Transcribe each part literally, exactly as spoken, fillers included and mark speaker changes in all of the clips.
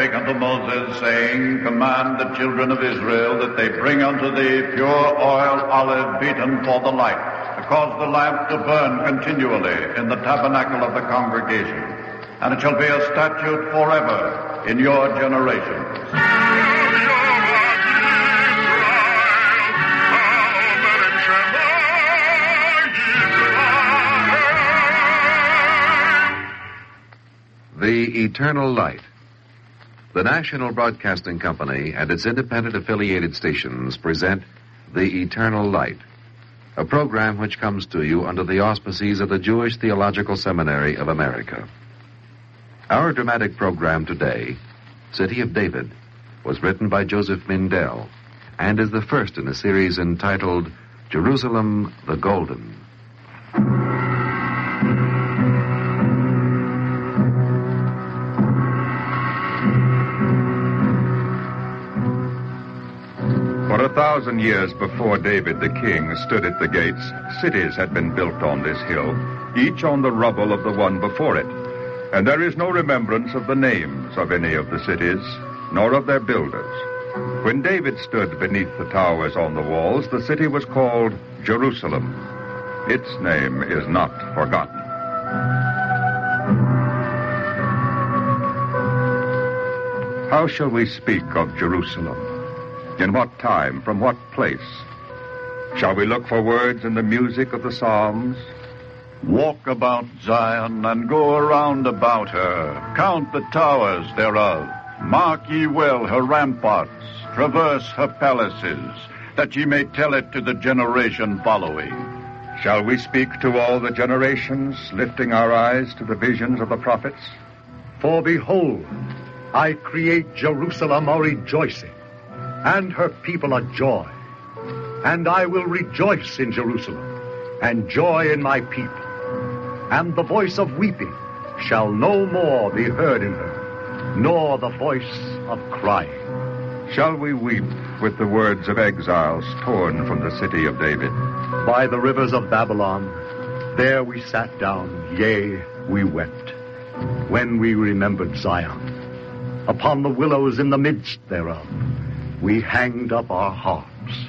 Speaker 1: spake unto Moses, saying, Command the children of Israel that they bring unto thee pure oil olive beaten for the light, to cause the lamp to burn continually in the tabernacle of the congregation. And it shall be a statute forever in your generations.
Speaker 2: The Eternal Light. The National Broadcasting Company and its independent affiliated stations present The Eternal Light, a program which comes to you under the auspices of the Jewish Theological Seminary of America. Our dramatic program today, City of David, was written by Joseph Mindell and is the first in a series entitled Jerusalem the Golden.
Speaker 3: For a thousand years before David the king stood at the gates, cities had been built on this hill, each on the rubble of the one before it. And there is no remembrance of the names of any of the cities, nor of their builders. When David stood beneath the towers on the walls, the city was called Jerusalem. Its name is not forgotten. How shall we speak of Jerusalem? In what time, from what place? Shall we look for words in the music of the Psalms?
Speaker 1: Walk about Zion and go around about her. Count the towers thereof. Mark ye well her ramparts. Traverse her palaces, that ye may tell it to the generation following.
Speaker 3: Shall we speak to all the generations, lifting our eyes to the visions of the prophets?
Speaker 4: For behold, I create Jerusalem a rejoicing, and her people a joy. And I will rejoice in Jerusalem, and joy in my people. And the voice of weeping shall no more be heard in her, nor the voice of crying.
Speaker 3: Shall we weep with the words of exiles torn from the city of David?
Speaker 4: By the rivers of Babylon, there we sat down, yea, we wept, when we remembered Zion. Upon the willows in the midst thereof, we hanged up our harps.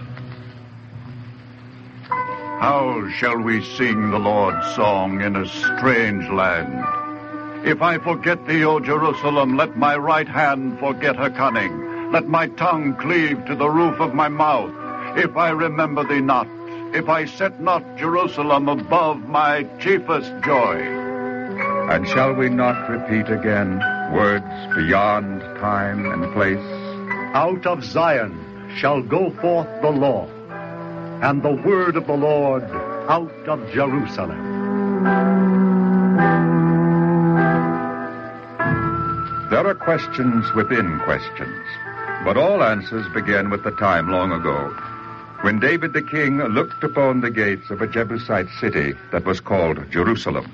Speaker 1: How shall we sing the Lord's song in a strange land? If I forget thee, O Jerusalem, let my right hand forget her cunning. Let my tongue cleave to the roof of my mouth. If I remember thee not, if I set not Jerusalem above my chiefest joy.
Speaker 3: And shall we not repeat again words beyond time and place?
Speaker 4: Out of Zion shall go forth the law, and the word of the Lord out of Jerusalem.
Speaker 3: There are questions within questions, but all answers begin with the time long ago, when David the king looked upon the gates of a Jebusite city that was called Jerusalem.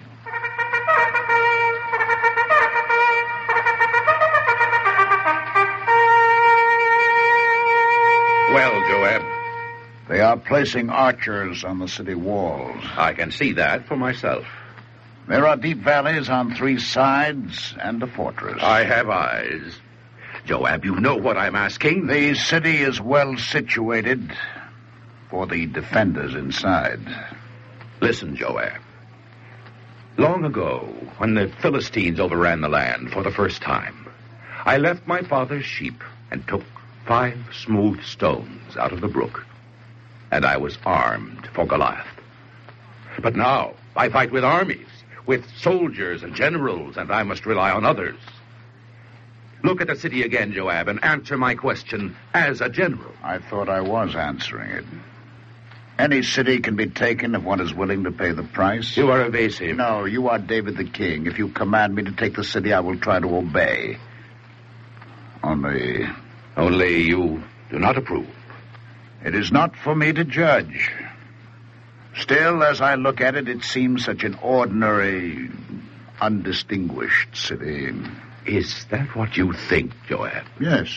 Speaker 5: Well, Joab,
Speaker 6: they are placing archers on the city walls.
Speaker 5: I can see that for myself.
Speaker 6: There are deep valleys on three sides and a fortress.
Speaker 5: I have eyes. Joab, you know what I'm asking.
Speaker 6: The city is well situated for the defenders inside.
Speaker 5: Listen, Joab. Long ago, when the Philistines overran the land for the first time, I left my father's sheep and took five smooth stones out of the brook, and I was armed for Goliath. But now I fight with armies, with soldiers and generals, and I must rely on others. Look at the city again, Joab, and answer my question as a general.
Speaker 6: I thought I was answering it. Any city can be taken if one is willing to pay the price.
Speaker 5: You are evasive.
Speaker 6: No, you are David the king. If you command me to take the city, I will try to obey. Only...
Speaker 5: Only you do not approve.
Speaker 6: It is not for me to judge. Still, as I look at it, it seems such an ordinary, undistinguished city.
Speaker 5: Is that what you think, Joab?
Speaker 6: Yes.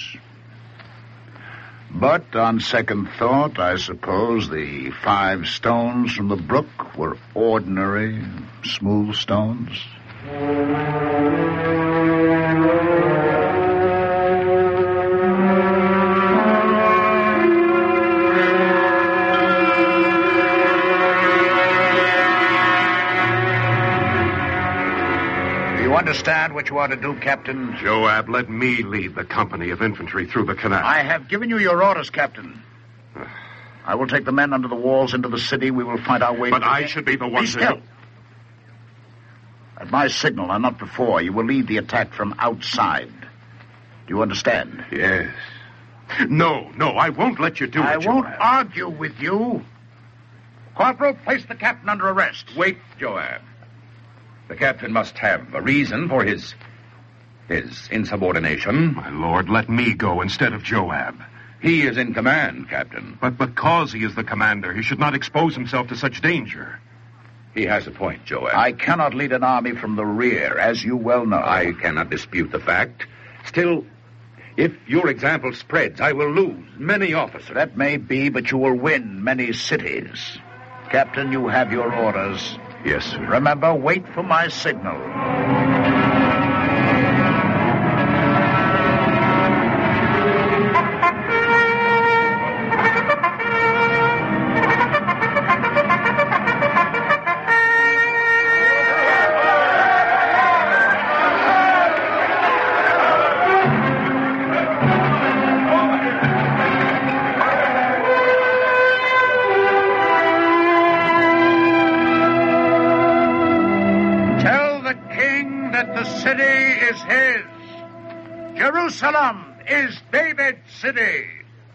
Speaker 6: But on second thought, I suppose the five stones from the brook were ordinary, smooth stones. understand what you ought to do, Captain?
Speaker 7: Joab, let me lead the company of infantry through the canal.
Speaker 6: I have given you your orders, Captain. I will take the men under the walls into the city. We will fight our way...
Speaker 7: But
Speaker 6: to
Speaker 7: I
Speaker 6: the...
Speaker 7: should be the one
Speaker 6: be
Speaker 7: to...
Speaker 6: still. At my signal, and not before, you will lead the attack from outside. Do you understand?
Speaker 7: Yes. No, no, I won't let you do
Speaker 6: I
Speaker 7: it, Joab.
Speaker 6: won't argue with you. Corporal, place the captain under arrest.
Speaker 5: Wait, Joab. The captain must have a reason for his... his insubordination.
Speaker 7: My lord, let me go instead of Joab.
Speaker 5: He is in command, Captain.
Speaker 7: But because he is the commander, he should not expose himself to such danger.
Speaker 5: He has a point, Joab.
Speaker 6: I cannot lead an army from the rear, as you well know.
Speaker 5: I cannot dispute the fact. Still, if your example spreads, I will lose many officers.
Speaker 6: That may be, but you will win many cities. Captain, you have your orders.
Speaker 7: Yes, sir.
Speaker 6: Remember, wait for my signal. City is his. Jerusalem is David's city.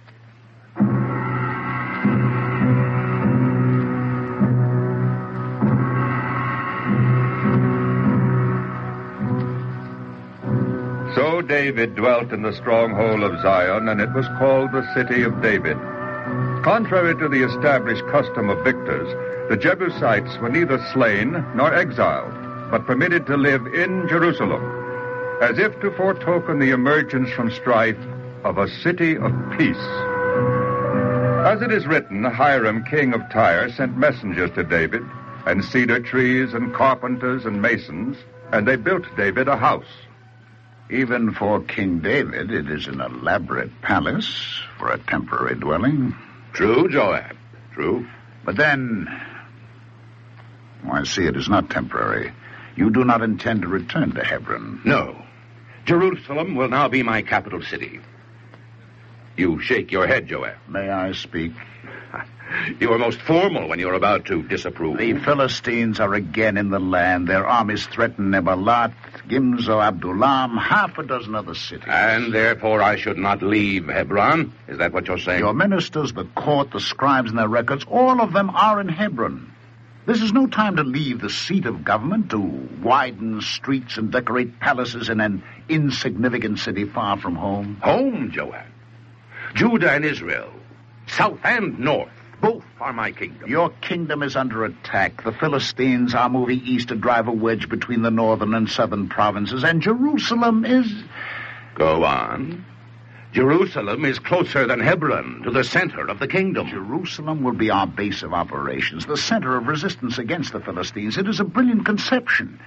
Speaker 3: So David dwelt in the stronghold of Zion, and it was called the City of David. Contrary to the established custom of victors, the Jebusites were neither slain nor exiled, but permitted to live in Jerusalem, as if to foretoken the emergence from strife of a city of peace. As it is written, Hiram, king of Tyre, sent messengers to David, and cedar trees, and carpenters, and masons, and they built David a house.
Speaker 6: Even for King David, it is an elaborate palace for a temporary dwelling.
Speaker 5: True, Joab, true.
Speaker 6: But then, oh, I see it is not temporary. You do not intend to return to Hebron.
Speaker 5: No. Jerusalem will now be my capital city. You shake your head, Joab.
Speaker 6: May I speak?
Speaker 5: You are most formal when you're about to disapprove.
Speaker 6: The Philistines are again in the land. Their armies threaten Nebalat, Gimzo, Abdullam, half a dozen other cities.
Speaker 5: And therefore I should not leave Hebron? Is that what you're saying?
Speaker 6: Your ministers, the court, the scribes, and their records, all of them are in Hebron. This is no time to leave the seat of government to widen streets and decorate palaces in an insignificant city far from home.
Speaker 5: Home, Joab. Judah and Israel, south and north, both are my kingdom.
Speaker 6: Your kingdom is under attack. The Philistines are moving east to drive a wedge between the northern and southern provinces, and Jerusalem is...
Speaker 5: Go on. Jerusalem is closer than Hebron to the center of the kingdom.
Speaker 6: Jerusalem will be our base of operations, the center of resistance against the Philistines. It is a brilliant conception.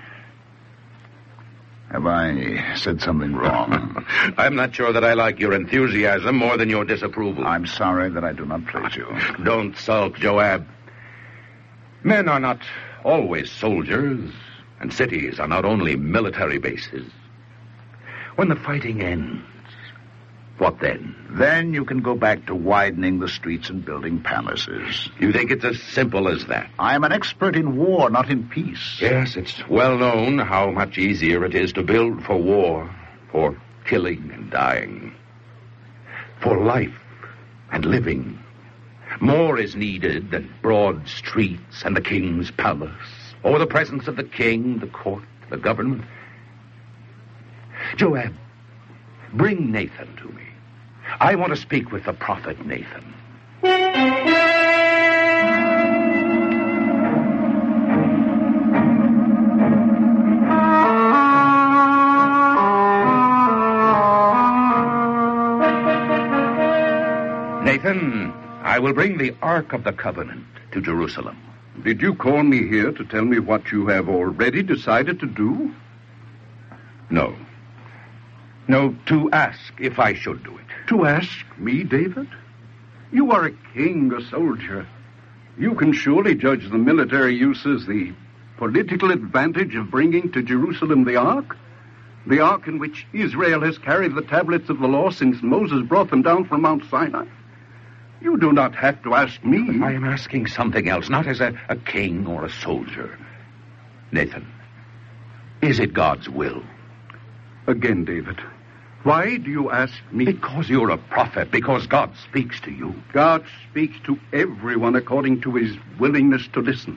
Speaker 6: Have I said something wrong?
Speaker 5: I'm not sure that I like your enthusiasm more than your disapproval.
Speaker 6: I'm sorry that I do not please you.
Speaker 5: Don't sulk, Joab. Men are not always soldiers, and cities are not only military bases. When the fighting ends, what then?
Speaker 6: Then you can go back to widening the streets and building palaces.
Speaker 5: You think it's as simple as that?
Speaker 6: I am an expert in war, not in peace.
Speaker 5: Yes, it's well known how much easier it is to build for war, for killing and dying, for life and living. More is needed than broad streets and the king's palace, or the presence of the king, the court, the government. Joab, bring Nathan to me. I want to speak with the prophet Nathan. Nathan, I will bring the Ark of the Covenant to Jerusalem.
Speaker 8: Did you call me here to tell me what you have already decided to do?
Speaker 5: No. No, to ask if I should do it.
Speaker 8: To ask me, David? You are a king, a soldier. You can surely judge the military uses, the political advantage of bringing to Jerusalem the ark? The ark in which Israel has carried the tablets of the law since Moses brought them down from Mount Sinai? You do not have to ask me.
Speaker 5: I am asking something else, not as a, a king or a soldier. Nathan, is it God's will?
Speaker 8: Again, David, why do you ask me?
Speaker 5: Because you're a prophet, because God speaks to you.
Speaker 8: God speaks to everyone according to his willingness to listen.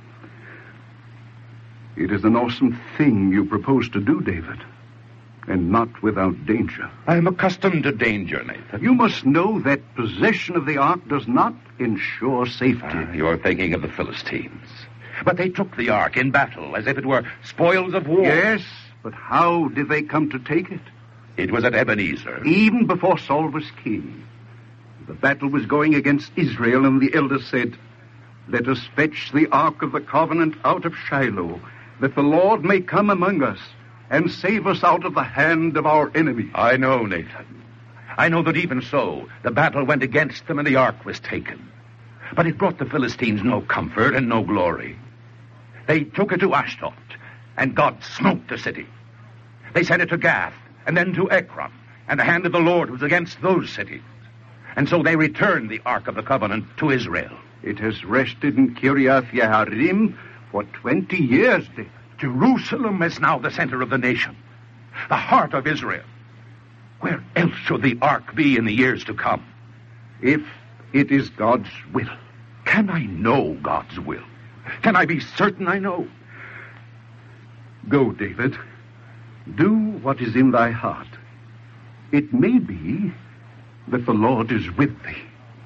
Speaker 8: It is an awesome thing you propose to do, David, and not without danger.
Speaker 5: I am accustomed to danger, Nathan.
Speaker 8: You must know that possession of the ark does not ensure safety.
Speaker 5: Ah, you're thinking of the Philistines. But they took the ark in battle as if it were spoils of war.
Speaker 8: Yes, but how did they come to take it?
Speaker 5: It was at Ebenezer.
Speaker 8: Even before Saul was king. The battle was going against Israel, and the elders said, "Let us fetch the ark of the covenant out of Shiloh, that the Lord may come among us and save us out of the hand of our enemies."
Speaker 5: I know, Nathan. I know that even so, the battle went against them and the ark was taken. But it brought the Philistines no comfort and no glory. They took it to Ashdod, and God smote the city. They sent it to Gath, and then to Ekron, and the hand of the Lord was against those cities. And so they returned the Ark of the Covenant to Israel.
Speaker 8: It has rested in Kiriath Yearim for twenty years, David.
Speaker 5: Jerusalem is now the center of the nation, the heart of Israel. Where else should the Ark be in the years to come?
Speaker 8: If it is God's will.
Speaker 5: Can I know God's will? Can I be certain I know?
Speaker 8: Go, David. Do what is in thy heart. It may be that the Lord is with thee.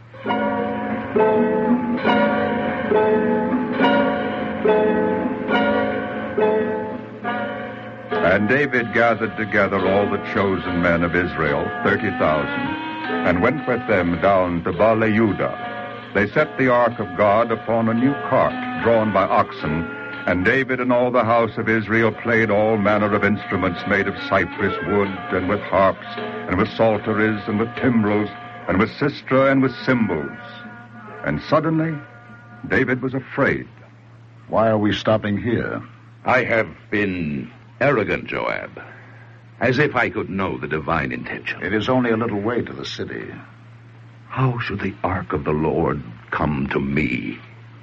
Speaker 3: And David gathered together all the chosen men of Israel, thirty thousand, and went with them down to Baale-Judah. They set the ark of God upon a new cart, drawn by oxen, and David and all the house of Israel played all manner of instruments made of cypress wood, and with harps, and with psalteries, and with timbrels, and with sistra, and with cymbals. And suddenly, David was afraid.
Speaker 6: Why are we stopping here?
Speaker 5: I have been arrogant, Joab, as if I could know the divine intention.
Speaker 6: It is only a little way to the city.
Speaker 5: How should the ark of the Lord come to me?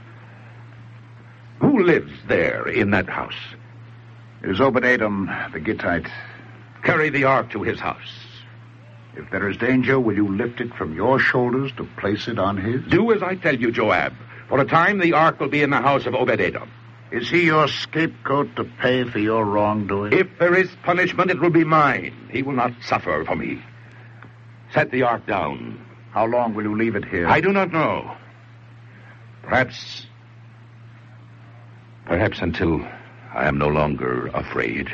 Speaker 5: Who lives there in that house?
Speaker 6: It is Obed-Edom, the Gittite.
Speaker 5: Carry the ark to his house.
Speaker 6: If there is danger, will you lift it from your shoulders to place it on his?
Speaker 5: Do as I tell you, Joab. For a time, the ark will be in the house of Obed-Edom.
Speaker 6: Is he your scapegoat to pay for your wrongdoing?
Speaker 5: If there is punishment, it will be mine. He will not suffer for me. Set the ark down.
Speaker 6: How long will you leave it here?
Speaker 5: I do not know. Perhaps... Perhaps until I am no longer afraid.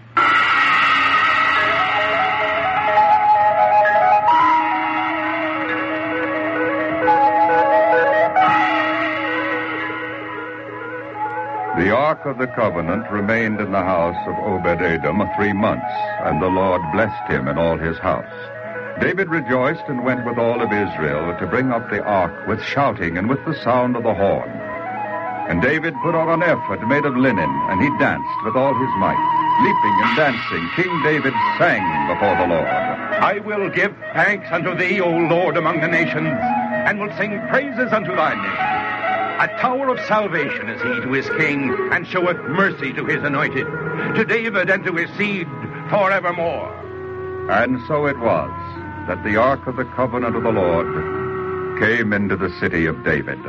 Speaker 3: The ark of the covenant remained in the house of Obed-Edom three months, and the Lord blessed him in all his house. David rejoiced and went with all of Israel to bring up the ark with shouting and with the sound of the horn. And David put on an ephod made of linen, and he danced with all his might. Leaping and dancing, King David sang before the Lord.
Speaker 5: I will give thanks unto thee, O Lord, among the nations, and will sing praises unto thy name. A tower of salvation is he to his king, and showeth mercy to his anointed, to David and to his seed forevermore.
Speaker 3: And so it was that the ark of the covenant of the Lord came into the city of David.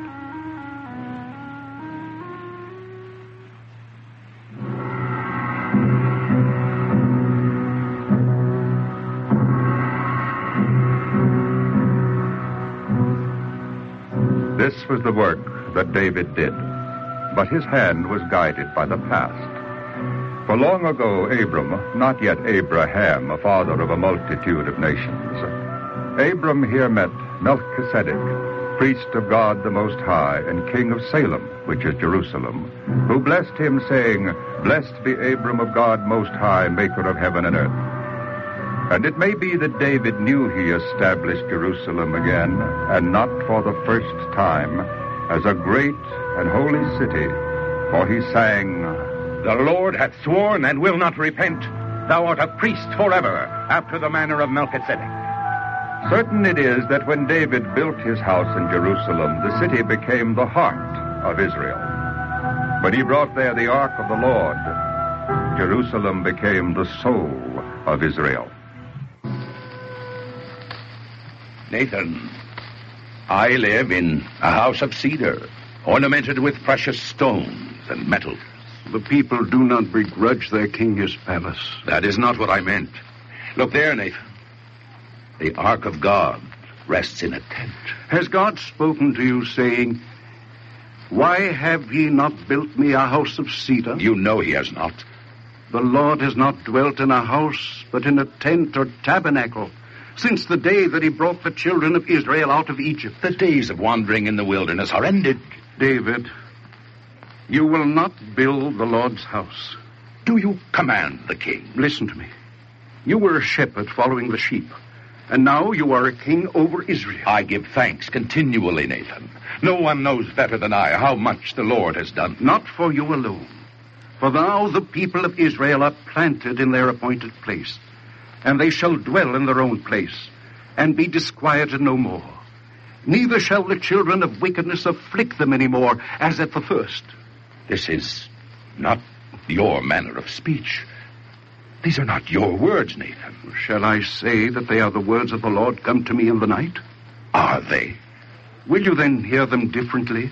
Speaker 3: This was the work that David did, but his hand was guided by the past. For long ago, Abram, not yet Abraham, a father of a multitude of nations, Abram here met Melchizedek, priest of God the Most High and king of Salem, which is Jerusalem, who blessed him, saying, Blessed be Abram of God Most High, maker of heaven and earth. And it may be that David knew he established Jerusalem again, and not for the first time, as a great and holy city, For he sang,
Speaker 5: The Lord hath sworn and will not repent. Thou art a priest forever, after the manner of Melchizedek.
Speaker 3: Certain it is that when David built his house in Jerusalem, the city became the heart of Israel. When he brought there the ark of the Lord, Jerusalem became the soul of Israel.
Speaker 5: Nathan, I live in a house of cedar, ornamented with precious stones and metals.
Speaker 8: The people do not begrudge their king his palace.
Speaker 5: That is not what I meant. Look there, Nathan. The ark of God rests in a tent.
Speaker 8: Has God spoken to you, saying, Why have ye not built me a house of cedar?
Speaker 5: You know he has not.
Speaker 8: The Lord has not dwelt in a house, but in a tent or tabernacle, since the day that he brought the children of Israel out of Egypt.
Speaker 5: The days of wandering in the wilderness are ended.
Speaker 8: David, you will not build the Lord's house.
Speaker 5: Do you command the king?
Speaker 8: Listen to me. You were a shepherd following the sheep, and now you are a king over Israel.
Speaker 5: I give thanks continually, Nathan. No one knows better than I how much the Lord has done.
Speaker 8: Not for you alone. For thou, the people of Israel, are planted in their appointed place, and they shall dwell in their own place, and be disquieted no more. Neither shall the children of wickedness afflict them any more, as at the first.
Speaker 5: This is not your manner of speech. These are not your words, Nathan.
Speaker 8: Shall I say that they are the words of the Lord come to me in the night?
Speaker 5: Are they?
Speaker 8: Will you then hear them differently?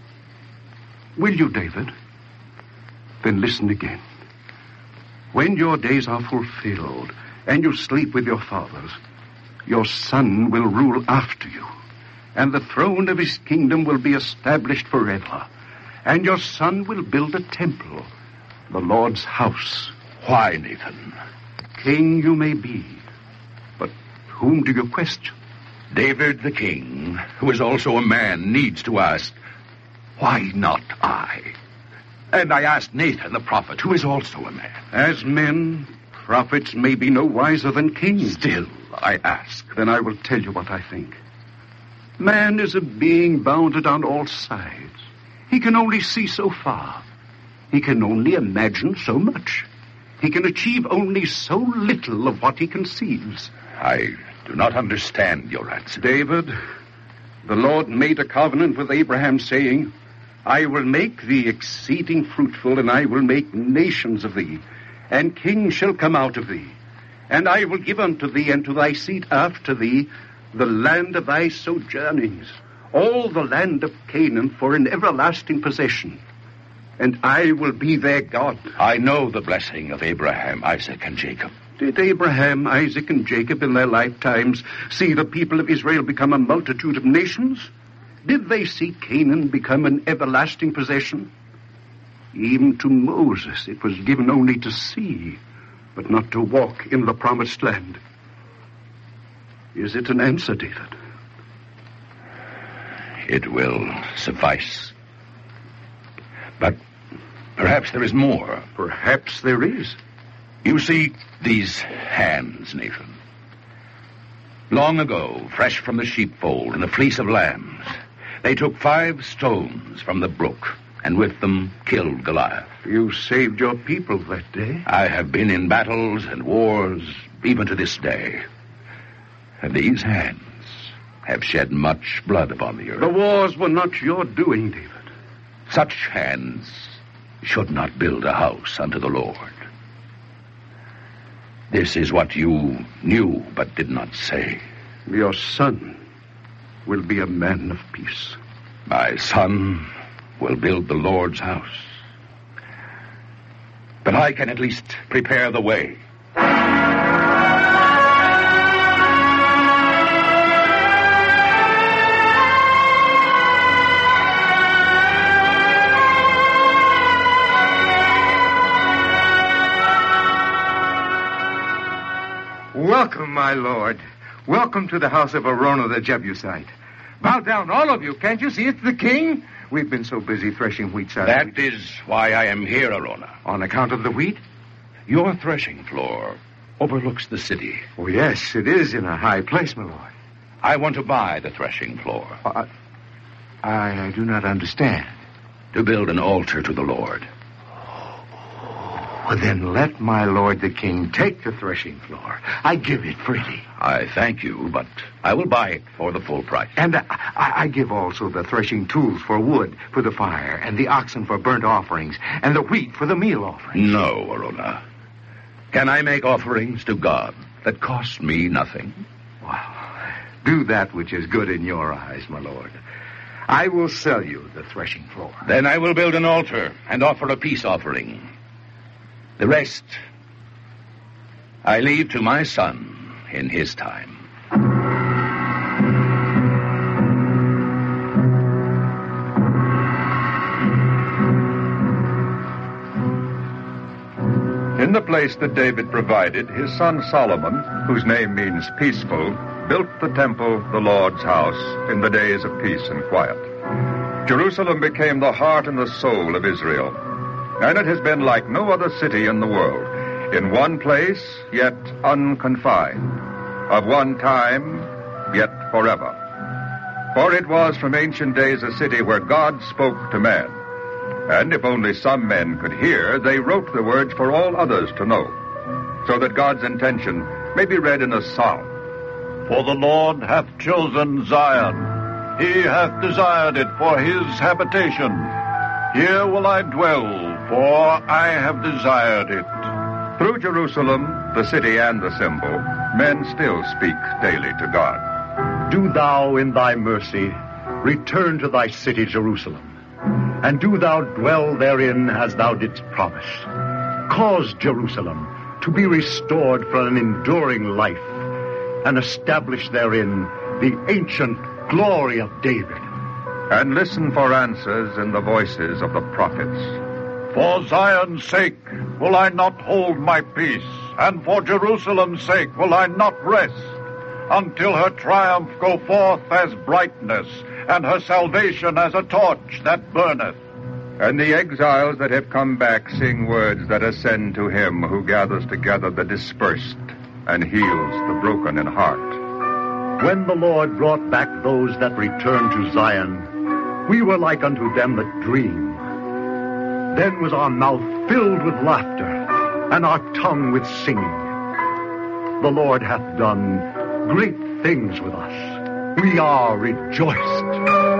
Speaker 8: Will you, David? Then listen again. When your days are fulfilled, and you sleep with your fathers, your son will rule after you, and the throne of his kingdom will be established forever. And your son will build a temple, the Lord's house.
Speaker 5: Why, Nathan?
Speaker 8: King you may be, but whom do you question?
Speaker 5: David the king, who is also a man, needs to ask, why not I? And I asked Nathan the prophet, who is also a man.
Speaker 8: As men, prophets may be no wiser than kings.
Speaker 5: Still, I ask.
Speaker 8: Then I will tell you what I think. Man is a being bounded on all sides. He can only see so far. He can only imagine so much. He can achieve only so little of what he conceives.
Speaker 5: I do not understand your answer.
Speaker 8: David, the Lord made a covenant with Abraham, saying, I will make thee exceeding fruitful, and I will make nations of thee, and kings shall come out of thee. And I will give unto thee and to thy seed after thee the land of thy sojournings, all the land of Canaan for an everlasting possession. And I will be their God.
Speaker 5: I know the blessing of Abraham, Isaac, and Jacob.
Speaker 8: Did Abraham, Isaac, and Jacob in their lifetimes see the people of Israel become a multitude of nations? Did they see Canaan become an everlasting possession? Even to Moses it was given only to see, but not to walk in the promised land. Is it an answer, David?
Speaker 5: It will suffice. But perhaps there is more.
Speaker 8: Perhaps there is.
Speaker 5: You see these hands, Nathan. Long ago, fresh from the sheepfold and the fleece of lambs, they took five stones from the brook and with them killed Goliath.
Speaker 8: You saved your people that day.
Speaker 5: I have been in battles and wars even to this day. And these hands have shed much blood upon the earth.
Speaker 8: The wars were not your doing, David.
Speaker 5: Such hands should not build a house unto the Lord. This is what you knew but did not say.
Speaker 8: Your son will be a man of peace.
Speaker 5: My son will build the Lord's house. But I can at least prepare the way.
Speaker 9: Welcome, my lord. Welcome to the house of Araunah the Jebusite. Bow down, all of you. Can't you see it's the king? We've been so busy threshing wheat.
Speaker 5: That is why I am here, Araunah.
Speaker 9: On account of the wheat?
Speaker 5: Your threshing floor overlooks the city.
Speaker 9: Oh, yes, it is in a high place, my lord.
Speaker 5: I want to buy the threshing floor.
Speaker 9: Uh, I, I do not understand.
Speaker 5: to build an altar to the Lord.
Speaker 9: Well, then let my lord the king take the threshing floor. I give it freely.
Speaker 5: I thank you, but I will buy it for the full price.
Speaker 9: And I, I, I give also the threshing tools for wood for the fire, and the oxen for burnt offerings, and the wheat for the meal offerings.
Speaker 5: No, Araunah. Can I make offerings to God that cost me nothing?
Speaker 9: Well, do that which is good in your eyes, my lord. I will sell you the threshing floor.
Speaker 5: Then I will build an altar and offer a peace offering. The rest I leave to my son in his time.
Speaker 3: In the place that David provided, his son Solomon, whose name means peaceful, built the temple, the Lord's house, in the days of peace and quiet. Jerusalem became the heart and the soul of Israel, and it has been like no other city in the world, in one place, yet unconfined, of one time, yet forever. For it was from ancient days a city where God spoke to men, and if only some men could hear, they wrote the words for all others to know, so that God's intention may be read in a song.
Speaker 1: For the Lord hath chosen Zion. He hath desired it for his habitation. Here will I dwell, for I have desired it.
Speaker 3: Through Jerusalem, the city and the symbol, men still speak daily to God.
Speaker 4: Do thou in thy mercy return to thy city Jerusalem, and do thou dwell therein as thou didst promise. Cause Jerusalem to be restored for an enduring life, and establish therein the ancient glory of David.
Speaker 3: And listen for answers in the voices of the prophets.
Speaker 1: For Zion's sake will I not hold my peace, and for Jerusalem's sake will I not rest, until her triumph go forth as brightness, and her salvation as a torch that burneth.
Speaker 3: And the exiles that have come back sing words that ascend to him who gathers together the dispersed and heals the broken in heart.
Speaker 4: When the Lord brought back those that returned to Zion, we were like unto them that dream. Then was our mouth filled with laughter, and our tongue with singing. The Lord hath done great things with us. We are rejoiced.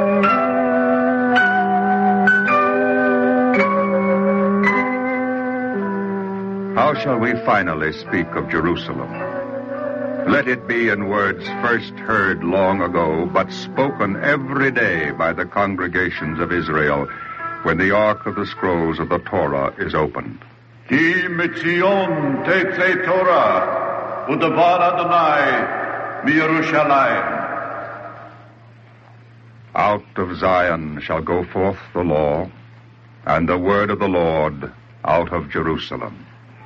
Speaker 3: How shall we finally speak of Jerusalem? Let it be in words first heard long ago, but spoken every day by the congregations of Israel, when the ark of the scrolls of the Torah is opened.
Speaker 1: Ki mitzion tetzei Torah, u'davar Adonai miYerushalayim.
Speaker 3: Out of Zion shall go forth the law, and the word of the Lord out of Jerusalem.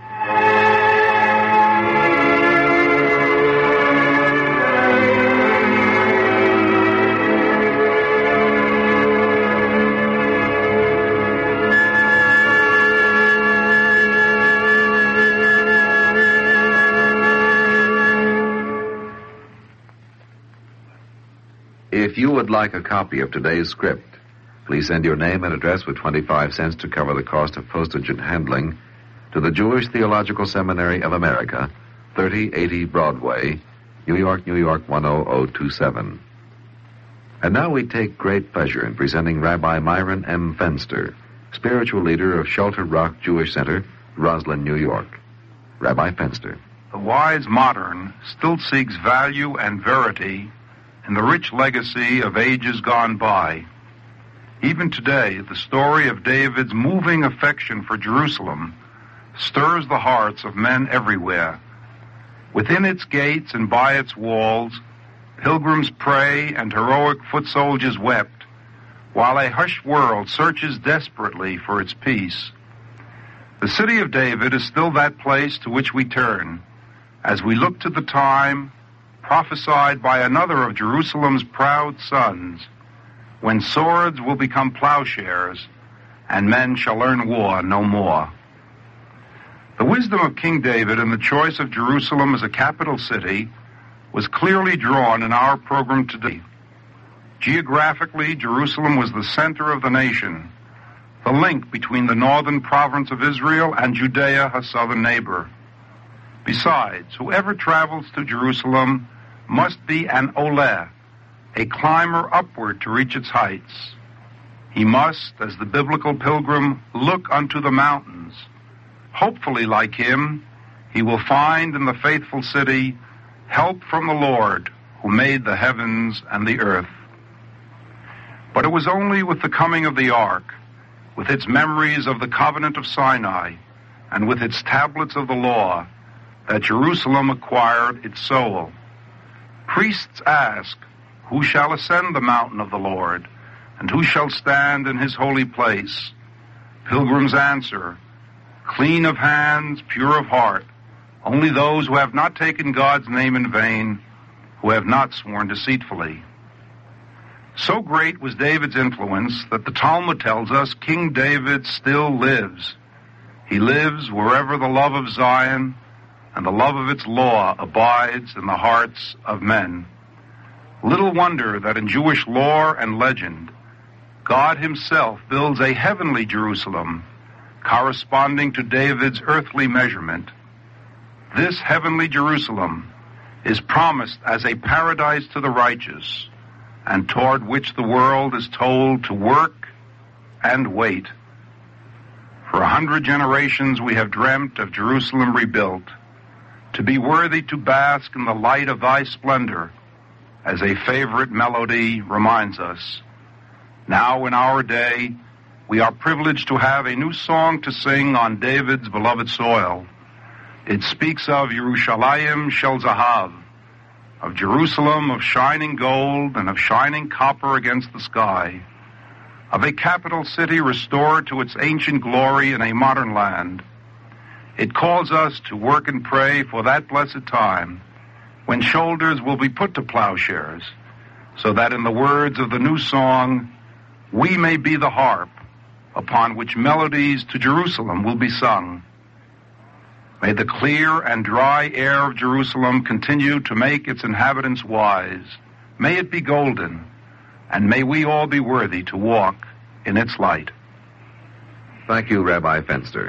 Speaker 2: If you would like a copy of today's script, please send your name and address with twenty-five cents to cover the cost of postage and handling to the Jewish Theological Seminary of America, thirty eighty Broadway, New York, New York one oh oh two seven. And now we take great pleasure in presenting Rabbi Myron M. Fenster, spiritual leader of Shelter Rock Jewish Center, Roslyn, New York. Rabbi Fenster.
Speaker 7: The wise modern still seeks value and verity in the rich legacy of ages gone by. Even today, the story of David's moving affection for Jerusalem stirs the hearts of men everywhere. Within its gates and by its walls, pilgrims pray and heroic foot soldiers wept, while a hushed world searches desperately for its peace. The city of David is still that place to which we turn as we look to the time prophesied by another of Jerusalem's proud sons, when swords will become plowshares and men shall learn war no more. The wisdom of King David in the choice of Jerusalem as a capital city was clearly drawn in our program today. Geographically, Jerusalem was the center of the nation, the link between the northern province of Israel and Judea, her southern neighbor. Besides, whoever travels to Jerusalem must be an oleh, a climber upward to reach its heights. He must, as the biblical pilgrim, look unto the mountains. Hopefully, like him, he will find in the faithful city help from the Lord, who made the heavens and the earth. But it was only with the coming of the ark, with its memories of the covenant of Sinai, and with its tablets of the law, that Jerusalem acquired its soul. Priests ask, who shall ascend the mountain of the Lord, and who shall stand in his holy place? Pilgrims answer, clean of hands, pure of heart, only those who have not taken God's name in vain, who have not sworn deceitfully. So great was David's influence that the Talmud tells us King David still lives. He lives wherever the love of Zion and the love of its law abides in the hearts of men. Little wonder that in Jewish lore and legend, God himself builds a heavenly Jerusalem corresponding to David's earthly measurement. This heavenly Jerusalem is promised as a paradise to the righteous, and toward which the world is told to work and wait. For a hundred generations we have dreamt of Jerusalem rebuilt, to be worthy to bask in the light of thy splendor, as a favorite melody reminds us. Now in our day, we are privileged to have a new song to sing on David's beloved soil. It speaks of Yerushalayim Shel Zahav, of Jerusalem of shining gold and of shining copper against the sky, of a capital city restored to its ancient glory in a modern land. It calls us to work and pray for that blessed time when shoulders will be put to plowshares, so that in the words of the new song, we may be the harp upon which melodies to Jerusalem will be sung. May the clear and dry air of Jerusalem continue to make its inhabitants wise. May it be golden, and may we all be worthy to walk in its light.
Speaker 2: Thank you, Rabbi Fenster.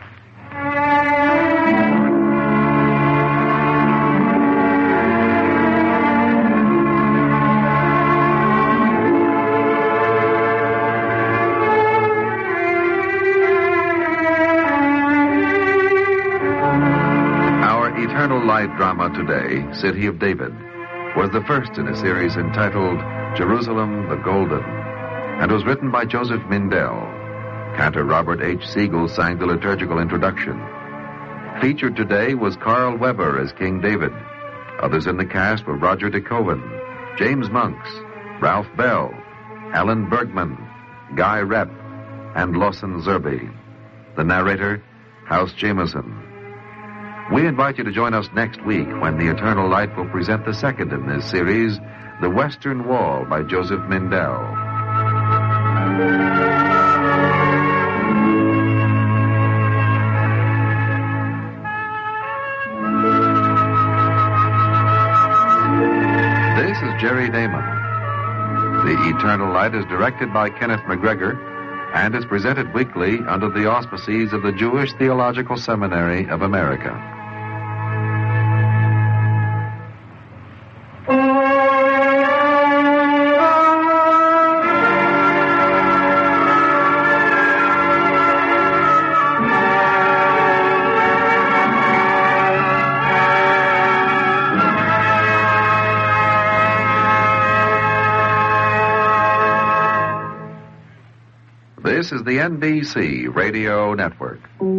Speaker 2: Light drama today, City of David, was the first in a series entitled Jerusalem the Golden, and was written by Joseph Mindell. Cantor Robert H. Siegel sang the liturgical introduction. Featured today was Carl Weber as King David. Others in the cast were Roger De Koven, James Monks, Ralph Bell, Alan Bergman, Guy Repp, and Lawson Zerby. The narrator, House Jameson. We invite you to join us next week when the Eternal Light will present the second in this series, The Western Wall by Joseph Mindell. This is Jerry Damon. The Eternal Light is directed by Kenneth McGregor and is presented weekly under the auspices of the Jewish Theological Seminary of America. This is the N B C Radio Network.